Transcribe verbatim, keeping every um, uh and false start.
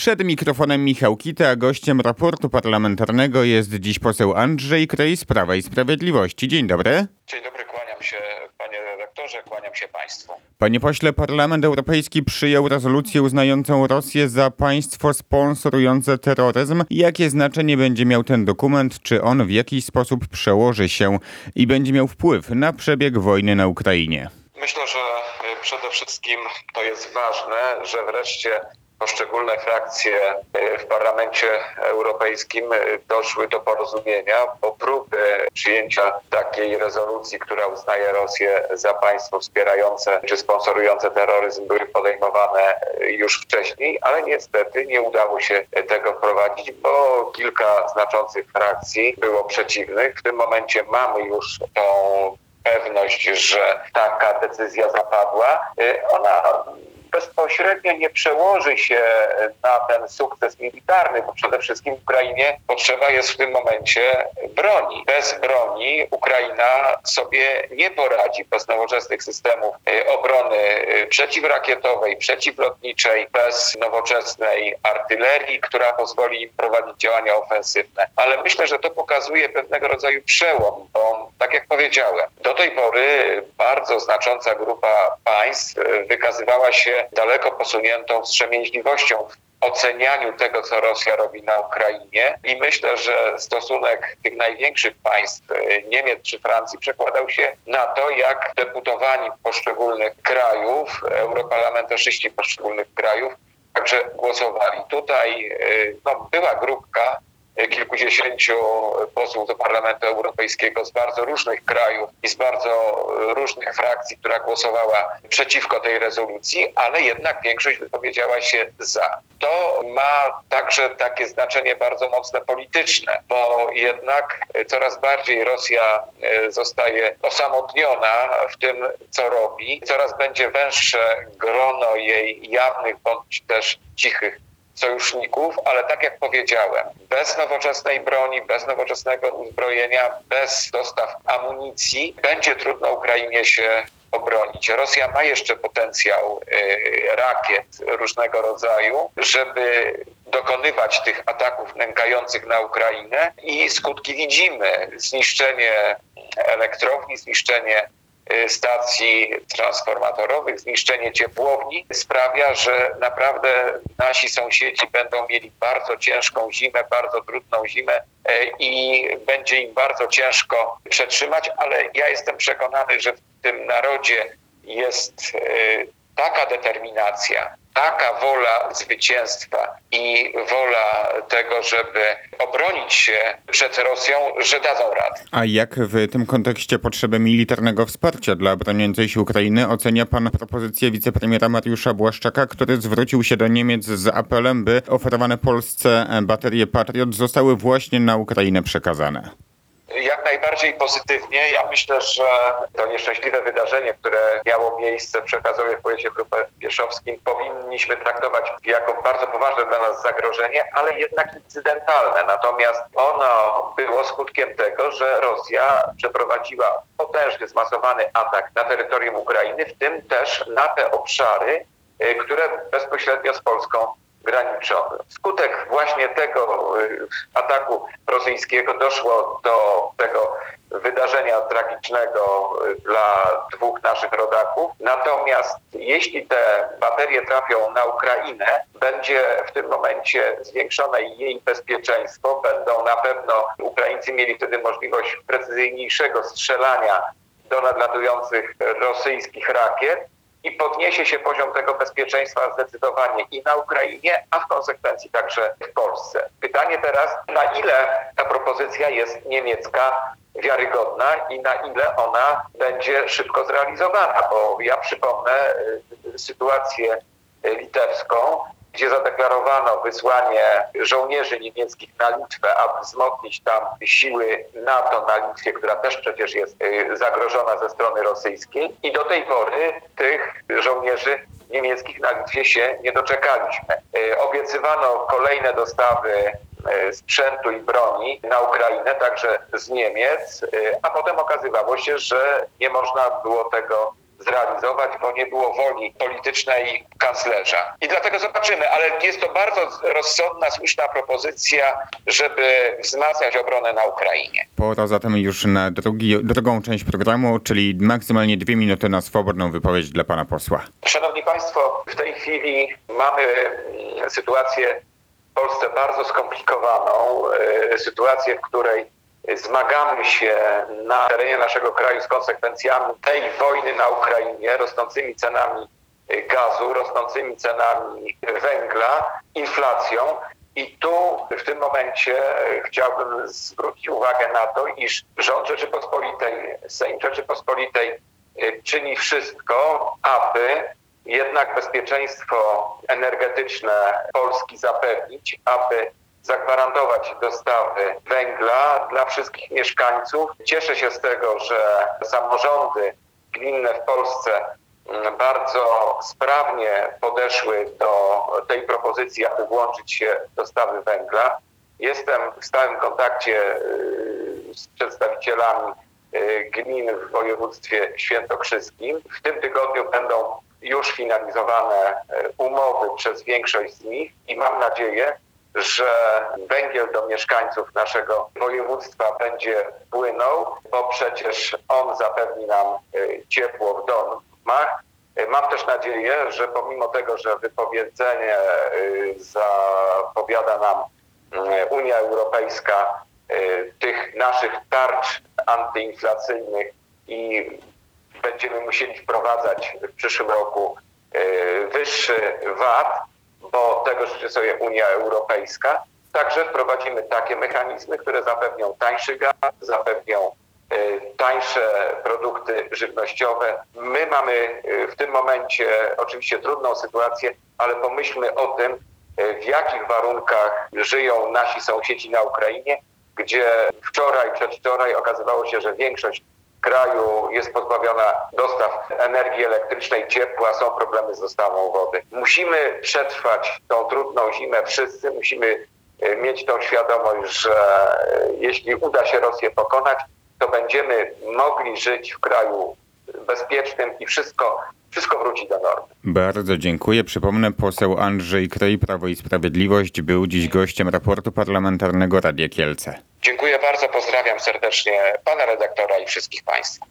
Przed mikrofonem Michał Kita, a gościem raportu parlamentarnego jest dziś poseł Andrzej Kryj z Prawa i Sprawiedliwości. Dzień dobry. Dzień dobry, kłaniam się panie redaktorze, kłaniam się państwu. Panie pośle, Parlament Europejski przyjął rezolucję uznającą Rosję za państwo sponsorujące terroryzm. Jakie znaczenie będzie miał ten dokument? Czy on w jakiś sposób przełoży się i będzie miał wpływ na przebieg wojny na Ukrainie? Myślę, że przede wszystkim to jest ważne, że wreszcie poszczególne frakcje w Parlamencie Europejskim doszły do porozumienia, bo próby przyjęcia takiej rezolucji, która uznaje Rosję za państwo wspierające czy sponsorujące terroryzm, były podejmowane już wcześniej, ale niestety nie udało się tego wprowadzić, bo kilka znaczących frakcji było przeciwnych. W tym momencie mamy już tą pewność, że taka decyzja zapadła. Ona bezpośrednio nie przełoży się na ten sukces militarny, bo przede wszystkim Ukrainie potrzeba jest w tym momencie broni. Bez broni Ukraina sobie nie poradzi, bez nowoczesnych systemów obrony przeciwrakietowej, przeciwlotniczej, bez nowoczesnej artylerii, która pozwoli im prowadzić działania ofensywne. Ale myślę, że to pokazuje pewnego rodzaju przełom, bo tak jak powiedziałem, do tej pory bardzo znacząca grupa państw wykazywała się daleko posuniętą wstrzemięźliwością w ocenianiu tego, co Rosja robi na Ukrainie, i myślę, że stosunek tych największych państw, Niemiec czy Francji, przekładał się na to, jak deputowani poszczególnych krajów, europarlamentarzyści poszczególnych krajów także głosowali. Tutaj no, była grupka kilkudziesięciu posłów do Parlamentu Europejskiego z bardzo różnych krajów i z bardzo różnych frakcji, która głosowała przeciwko tej rezolucji, ale jednak większość wypowiedziała się za. To ma także takie znaczenie bardzo mocne polityczne, bo jednak coraz bardziej Rosja zostaje osamotniona w tym, co robi. Coraz będzie węższe grono jej jawnych bądź też cichych sojuszników, ale tak jak powiedziałem, bez nowoczesnej broni, bez nowoczesnego uzbrojenia, bez dostaw amunicji będzie trudno Ukrainie się obronić. Rosja ma jeszcze potencjał y, rakiet różnego rodzaju, żeby dokonywać tych ataków nękających na Ukrainę, i skutki widzimy. Zniszczenie elektrowni, zniszczenie stacji transformatorowych, zniszczenie ciepłowni sprawia, że naprawdę nasi sąsiedzi będą mieli bardzo ciężką zimę, bardzo trudną zimę i będzie im bardzo ciężko przetrzymać, ale ja jestem przekonany, że w tym narodzie jest taka determinacja, taka wola zwycięstwa i wola tego, żeby obronić się przed Rosją, że dadzą radę. A jak w tym kontekście potrzeby militarnego wsparcia dla broniącej się Ukrainy ocenia pan propozycję wicepremiera Mariusza Błaszczaka, który zwrócił się do Niemiec z apelem, by oferowane Polsce baterie Patriot zostały właśnie na Ukrainę przekazane? Jak najbardziej pozytywnie. Ja myślę, że to nieszczęśliwe wydarzenie, które miało miejsce w Czerkazowie w powiecie kruszewskim, powinniśmy traktować jako bardzo poważne dla nas zagrożenie, ale jednak incydentalne. Natomiast ono było skutkiem tego, że Rosja przeprowadziła potężny, zmasowany atak na terytorium Ukrainy, w tym też na te obszary, które bezpośrednio z Polską graniczą. Wskutek właśnie tego ataku rosyjskiego doszło do tego wydarzenia tragicznego dla dwóch naszych rodaków. Natomiast jeśli te baterie trafią na Ukrainę, będzie w tym momencie zwiększone jej bezpieczeństwo. Będą na pewno Ukraińcy mieli wtedy możliwość precyzyjniejszego strzelania do nadlatujących rosyjskich rakiet, i podniesie się poziom tego bezpieczeństwa zdecydowanie i na Ukrainie, a w konsekwencji także w Polsce. Pytanie teraz, na ile ta propozycja jest niemiecka wiarygodna i na ile ona będzie szybko zrealizowana, bo ja przypomnę y, sytuację litewską, gdzie zadeklarowano wysłanie żołnierzy niemieckich na Litwę, aby wzmocnić tam siły NATO na Litwie, która też przecież jest zagrożona ze strony rosyjskiej. I do tej pory tych żołnierzy niemieckich na Litwie się nie doczekaliśmy. Obiecywano kolejne dostawy sprzętu i broni na Ukrainę, także z Niemiec, a potem okazywało się, że nie można było tego zrealizować, bo nie było woli politycznej kanclerza. I dlatego zobaczymy, ale jest to bardzo rozsądna, słuszna propozycja, żeby wzmacniać obronę na Ukrainie. Pora zatem już na drugi, drugą część programu, czyli maksymalnie dwie minuty na swobodną wypowiedź dla pana posła. Szanowni Państwo, w tej chwili mamy sytuację w Polsce bardzo skomplikowaną, sytuację, w której zmagamy się na terenie naszego kraju z konsekwencjami tej wojny na Ukrainie, rosnącymi cenami gazu, rosnącymi cenami węgla, inflacją. I tu w tym momencie chciałbym zwrócić uwagę na to, iż rząd Rzeczypospolitej, Sejm Rzeczypospolitej czyni wszystko, aby jednak bezpieczeństwo energetyczne Polski zapewnić, aby zagwarantować dostawy węgla dla wszystkich mieszkańców. Cieszę się z tego, że samorządy gminne w Polsce bardzo sprawnie podeszły do tej propozycji, aby włączyć się w dostawy węgla. Jestem w stałym kontakcie z przedstawicielami gmin w województwie świętokrzyskim. W tym tygodniu będą już finalizowane umowy przez większość z nich i mam nadzieję, że węgiel do mieszkańców naszego województwa będzie płynął, bo przecież on zapewni nam ciepło w domach. Mam też nadzieję, że pomimo tego, że wypowiedzenie zapowiada nam Unia Europejska tych naszych tarcz antyinflacyjnych i będziemy musieli wprowadzać w przyszłym roku wyższy V A T, bo tego życzy sobie Unia Europejska. Także wprowadzimy takie mechanizmy, które zapewnią tańszy gaz, zapewnią tańsze produkty żywnościowe. My mamy w tym momencie oczywiście trudną sytuację, ale pomyślmy o tym, w jakich warunkach żyją nasi sąsiedzi na Ukrainie, gdzie wczoraj, przedwczoraj okazywało się, że większość kraju jest pozbawiona dostaw energii elektrycznej, ciepła, są problemy z dostawą wody. Musimy przetrwać tą trudną zimę wszyscy, musimy mieć tą świadomość, że jeśli uda się Rosję pokonać, to będziemy mogli żyć w kraju bezpiecznym i wszystko, wszystko wróci do normy. Bardzo dziękuję. Przypomnę, poseł Andrzej Kryj, Prawo i Sprawiedliwość, był dziś gościem raportu parlamentarnego Radia Kielce. Dziękuję bardzo, pozdrawiam serdecznie pana redaktora i wszystkich państwa.